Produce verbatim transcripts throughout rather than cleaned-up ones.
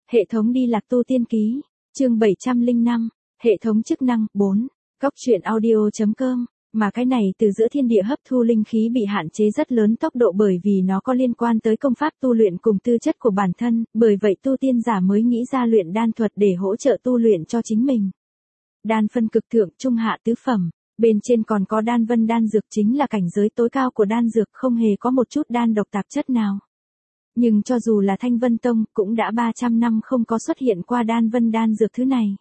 Hệ thống đi lạc tu tiên ký, chương bảy trăm lẻ năm, hệ thống chức năng, bốn, Cóc truyện audio.com, mà cái này từ giữa thiên địa hấp thu linh khí bị hạn chế rất lớn tốc độ bởi vì nó có liên quan tới công pháp tu luyện cùng tư chất của bản thân, bởi vậy tu tiên giả mới nghĩ ra luyện đan thuật để hỗ trợ tu luyện cho chính mình. Đan phân cực thượng, trung hạ tứ phẩm, bên trên còn có đan vân đan dược chính là cảnh giới tối cao của đan dược, không hề có một chút đan độc tạp chất nào. Nhưng cho dù là Thanh Vân Tông, cũng đã ba trăm năm không có xuất hiện qua đan vân đan dược thứ này.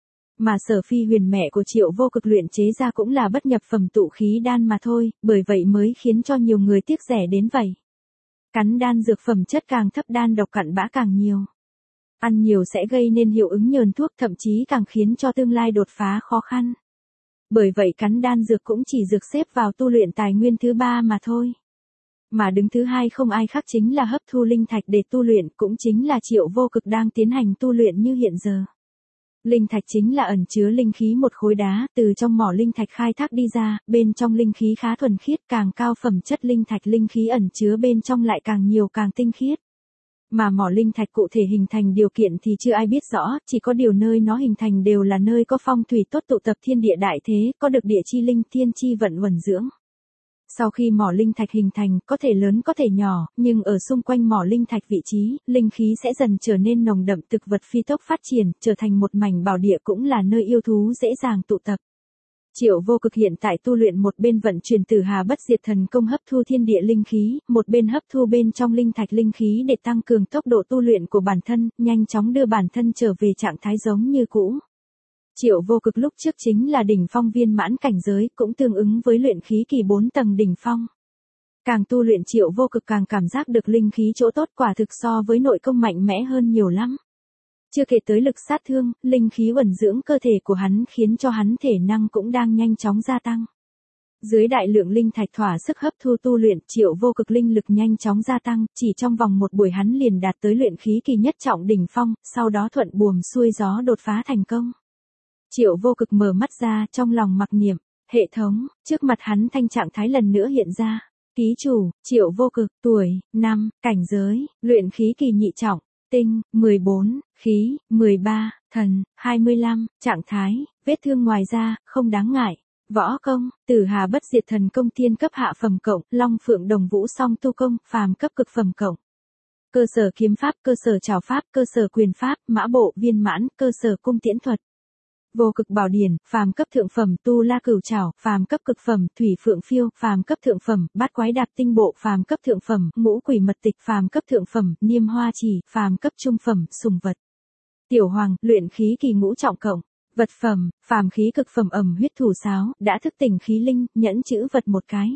Mà Sở Phi Huyền mẹ của Triệu Vô Cực luyện chế ra cũng là bất nhập phẩm tụ khí đan mà thôi, bởi vậy mới khiến cho nhiều người tiếc rẻ đến vậy. Cắn đan dược phẩm chất càng thấp đan độc cặn bã càng nhiều. Ăn nhiều sẽ gây nên hiệu ứng nhờn thuốc, thậm chí càng khiến cho tương lai đột phá khó khăn. Bởi vậy cắn đan dược cũng chỉ dược xếp vào tu luyện tài nguyên thứ ba mà thôi. Mà đứng thứ hai không ai khác chính là hấp thu linh thạch để tu luyện, cũng chính là Triệu Vô Cực đang tiến hành tu luyện như hiện giờ. Linh thạch chính là ẩn chứa linh khí một khối đá, từ trong mỏ linh thạch khai thác đi ra, bên trong linh khí khá thuần khiết, càng cao phẩm chất linh thạch linh khí ẩn chứa bên trong lại càng nhiều càng tinh khiết. Mà mỏ linh thạch cụ thể hình thành điều kiện thì chưa ai biết rõ, chỉ có điều nơi nó hình thành đều là nơi có phong thủy tốt, tụ tập thiên địa đại thế, có được địa chi linh thiên chi vận uẩn dưỡng. Sau khi mỏ linh thạch hình thành, có thể lớn có thể nhỏ, nhưng ở xung quanh mỏ linh thạch vị trí, linh khí sẽ dần trở nên nồng đậm, thực vật phi tốc phát triển, trở thành một mảnh bảo địa, cũng là nơi yêu thú dễ dàng tụ tập. Triệu Vô Cực hiện tại tu luyện một bên vận chuyển Tử Hà Bất Diệt Thần Công hấp thu thiên địa linh khí, một bên hấp thu bên trong linh thạch linh khí để tăng cường tốc độ tu luyện của bản thân, nhanh chóng đưa bản thân trở về trạng thái giống như cũ. Triệu Vô Cực lúc trước chính là đỉnh phong viên mãn cảnh giới, cũng tương ứng với luyện khí kỳ bốn tầng đỉnh phong. Càng tu luyện Triệu Vô Cực càng cảm giác được linh khí chỗ tốt, quả thực so với nội công mạnh mẽ hơn nhiều lắm. Chưa kể tới lực sát thương, linh khí uẩn dưỡng cơ thể của hắn khiến cho hắn thể năng cũng đang nhanh chóng gia tăng. Dưới đại lượng linh thạch thỏa sức hấp thu tu luyện, Triệu Vô Cực linh lực nhanh chóng gia tăng, chỉ trong vòng một buổi hắn liền đạt tới luyện khí kỳ nhất trọng đỉnh phong, sau đó thuận buồm xuôi gió đột phá thành công. Triệu Vô Cực mở mắt ra, trong lòng mặc niệm, hệ thống, trước mặt hắn thanh trạng thái lần nữa hiện ra. Ký chủ, Triệu Vô Cực, tuổi, năm, cảnh giới, luyện khí kỳ nhị trọng, tinh, mười bốn, khí, mười ba, thần, hai mươi lăm, trạng thái, vết thương ngoài da, không đáng ngại. Võ công, Tử Hà Bất Diệt Thần Công thiên cấp hạ phẩm cộng, Long Phượng Đồng Vũ song tu công, phàm cấp cực phẩm cộng. Cơ sở kiếm pháp, cơ sở trảo pháp, cơ sở quyền pháp, mã bộ viên mãn, cơ sở cung tiễn thuật. Vô Cực Bảo Điển, phàm cấp thượng phẩm, Tu La Cửu Trảo, phàm cấp cực phẩm, Thủy Phượng Phiêu, phàm cấp thượng phẩm, Bát Quái Đạp Tinh Bộ, phàm cấp thượng phẩm, Ngũ Quỷ Mật Tịch, phàm cấp thượng phẩm, Niêm Hoa Chỉ, phàm cấp trung phẩm, Sùng Vật. Tiểu Hoàng, luyện khí kỳ ngũ trọng cộng. Vật phẩm, phàm khí cực phẩm ẩm huyết thủ sáo, đã thức tỉnh khí linh, nhẫn chữ vật một cái.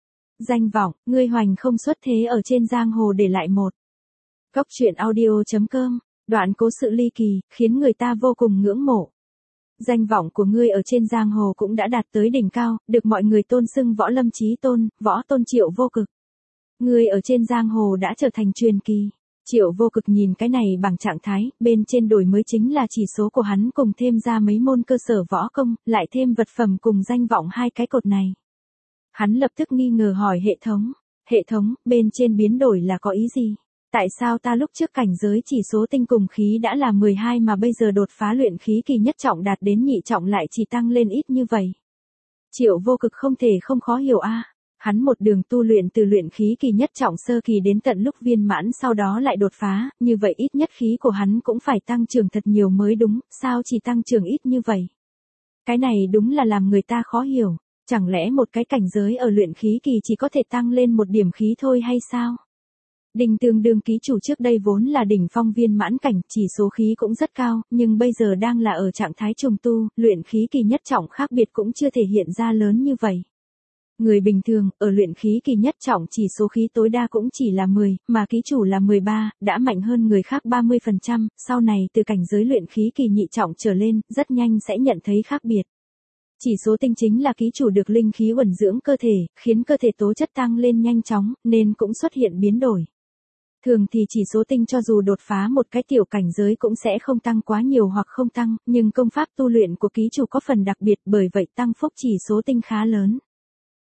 Danh vọng, ngươi hoành không xuất thế ở trên giang hồ để lại một. Cóc truyện audio.com, đoạn cố sự ly kỳ, khiến người ta vô cùng ngưỡng mộ. Danh vọng của ngươi ở trên giang hồ cũng đã đạt tới đỉnh cao, được mọi người tôn xưng Võ Lâm Chí Tôn, Võ Tôn Triệu Vô Cực. Ngươi ở trên giang hồ đã trở thành truyền kỳ. Triệu Vô Cực nhìn cái này bằng trạng thái, bên trên đổi mới chính là chỉ số của hắn cùng thêm ra mấy môn cơ sở võ công, lại thêm vật phẩm cùng danh vọng hai cái cột này. Hắn lập tức nghi ngờ hỏi hệ thống, hệ thống, bên trên biến đổi là có ý gì? Tại sao ta lúc trước cảnh giới chỉ số tinh cùng khí đã là mười hai mà bây giờ đột phá luyện khí kỳ nhất trọng đạt đến nhị trọng lại chỉ tăng lên ít như vậy? Triệu Vô Cực không thể không khó hiểu a. Hắn một đường tu luyện từ luyện khí kỳ nhất trọng sơ kỳ đến tận lúc viên mãn sau đó lại đột phá, như vậy ít nhất khí của hắn cũng phải tăng trưởng thật nhiều mới đúng, sao chỉ tăng trưởng ít như vậy? Cái này đúng là làm người ta khó hiểu, chẳng lẽ một cái cảnh giới ở luyện khí kỳ chỉ có thể tăng lên một điểm khí thôi hay sao? Đinh Tương đương ký chủ trước đây vốn là đỉnh phong viên mãn cảnh, chỉ số khí cũng rất cao, nhưng bây giờ đang là ở trạng thái trùng tu, luyện khí kỳ nhất trọng khác biệt cũng chưa thể hiện ra lớn như vậy. Người bình thường, ở luyện khí kỳ nhất trọng chỉ số khí tối đa cũng chỉ là mười, mà ký chủ là mười ba, đã mạnh hơn người khác ba mươi phần trăm, sau này từ cảnh giới luyện khí kỳ nhị trọng trở lên, rất nhanh sẽ nhận thấy khác biệt. Chỉ số tinh chính là ký chủ được linh khí uẩn dưỡng cơ thể, khiến cơ thể tố chất tăng lên nhanh chóng, nên cũng xuất hiện biến đổi. Thường thì chỉ số tinh cho dù đột phá một cái tiểu cảnh giới cũng sẽ không tăng quá nhiều hoặc không tăng, nhưng công pháp tu luyện của ký chủ có phần đặc biệt bởi vậy tăng phúc chỉ số tinh khá lớn.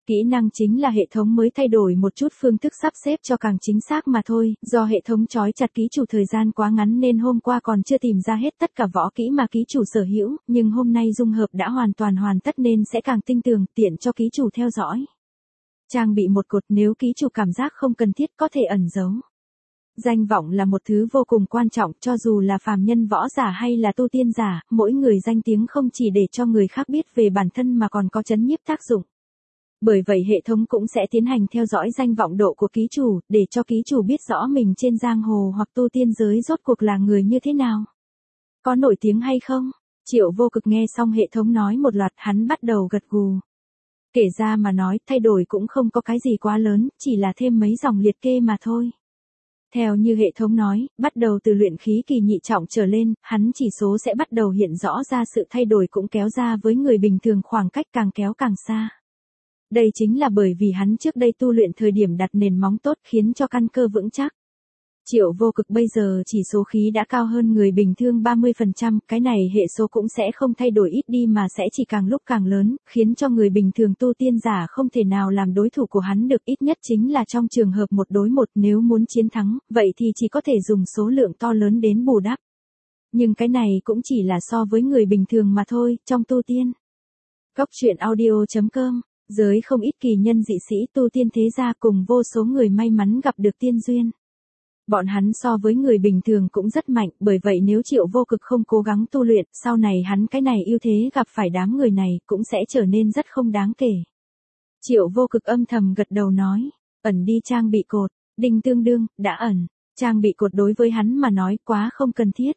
Kỹ năng chính là hệ thống mới thay đổi một chút phương thức sắp xếp cho càng chính xác mà thôi, do hệ thống trói chặt ký chủ thời gian quá ngắn nên hôm qua còn chưa tìm ra hết tất cả võ kỹ mà ký chủ sở hữu, nhưng hôm nay dung hợp đã hoàn toàn hoàn tất nên sẽ càng tinh tường, tiện cho ký chủ theo dõi. Trang bị một cột nếu ký chủ cảm giác không cần thiết có thể ẩn giấu. Danh vọng là một thứ vô cùng quan trọng, cho dù là phàm nhân võ giả hay là tu tiên giả, mỗi người danh tiếng không chỉ để cho người khác biết về bản thân mà còn có chấn nhiếp tác dụng. Bởi vậy hệ thống cũng sẽ tiến hành theo dõi danh vọng độ của ký chủ, để cho ký chủ biết rõ mình trên giang hồ hoặc tu tiên giới rốt cuộc là người như thế nào. Có nổi tiếng hay không? Triệu Vô Cực nghe xong hệ thống nói một loạt, hắn bắt đầu gật gù. Kể ra mà nói, thay đổi cũng không có cái gì quá lớn, chỉ là thêm mấy dòng liệt kê mà thôi. Theo như hệ thống nói, bắt đầu từ luyện khí kỳ nhị trọng trở lên, hắn chỉ số sẽ bắt đầu hiện rõ ra, sự thay đổi cũng kéo ra với người bình thường khoảng cách càng kéo càng xa. Đây chính là bởi vì hắn trước đây tu luyện thời điểm đặt nền móng tốt khiến cho căn cơ vững chắc. Triệu Vô Cực bây giờ chỉ số khí đã cao hơn người bình thường ba mươi phần trăm, cái này hệ số cũng sẽ không thay đổi ít đi mà sẽ chỉ càng lúc càng lớn, khiến cho người bình thường tu tiên giả không thể nào làm đối thủ của hắn được, ít nhất chính là trong trường hợp một đối một, nếu muốn chiến thắng, vậy thì chỉ có thể dùng số lượng to lớn đến bù đắp. Nhưng cái này cũng chỉ là so với người bình thường mà thôi, trong tu tiên. Góc truyện audio chấm com, giới không ít kỳ nhân dị sĩ tu tiên thế gia cùng vô số người may mắn gặp được tiên duyên. Bọn hắn so với người bình thường cũng rất mạnh, bởi vậy nếu Triệu Vô Cực không cố gắng tu luyện, sau này hắn cái này ưu thế gặp phải đám người này cũng sẽ trở nên rất không đáng kể. Triệu Vô Cực âm thầm gật đầu nói, ẩn đi trang bị cột, đinh tương đương, đã ẩn, trang bị cột đối với hắn mà nói quá không cần thiết.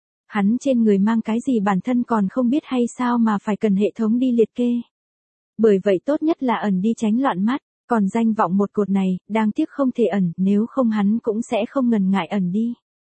Hắn trên người mang cái gì bản thân còn không biết hay sao mà phải cần hệ thống đi liệt kê. Bởi vậy tốt nhất là ẩn đi tránh loạn mắt. Còn danh vọng một cột này, đáng tiếc không thể ẩn, nếu không hắn cũng sẽ không ngần ngại ẩn đi.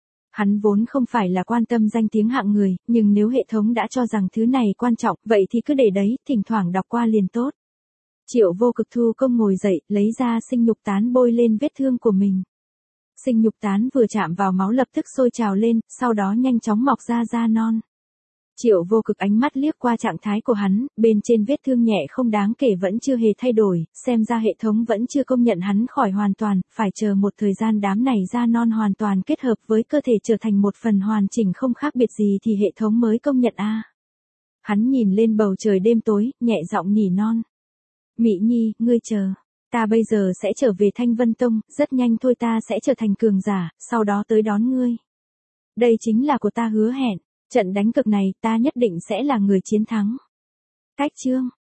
Hắn vốn không phải là quan tâm danh tiếng hạng người, nhưng nếu hệ thống đã cho rằng thứ này quan trọng, vậy thì cứ để đấy, thỉnh thoảng đọc qua liền tốt. Triệu Vô Cực thu công ngồi dậy, lấy ra sinh nhục tán bôi lên vết thương của mình. Sinh nhục tán vừa chạm vào máu lập tức sôi trào lên, sau đó nhanh chóng mọc ra da non. Triệu Vô Cực ánh mắt liếc qua trạng thái của hắn, bên trên vết thương nhẹ không đáng kể vẫn chưa hề thay đổi, xem ra hệ thống vẫn chưa công nhận hắn khỏi hoàn toàn, phải chờ một thời gian đám này da non hoàn toàn kết hợp với cơ thể trở thành một phần hoàn chỉnh không khác biệt gì thì hệ thống mới công nhận a. À. Hắn nhìn lên bầu trời đêm tối, nhẹ giọng nhỉ non. Mị Nhi, ngươi chờ, ta bây giờ sẽ trở về Thanh Vân Tông, rất nhanh thôi ta sẽ trở thành cường giả, sau đó tới đón ngươi. Đây chính là của ta hứa hẹn. Trận đánh cực này ta nhất định sẽ là người chiến thắng. Cách chương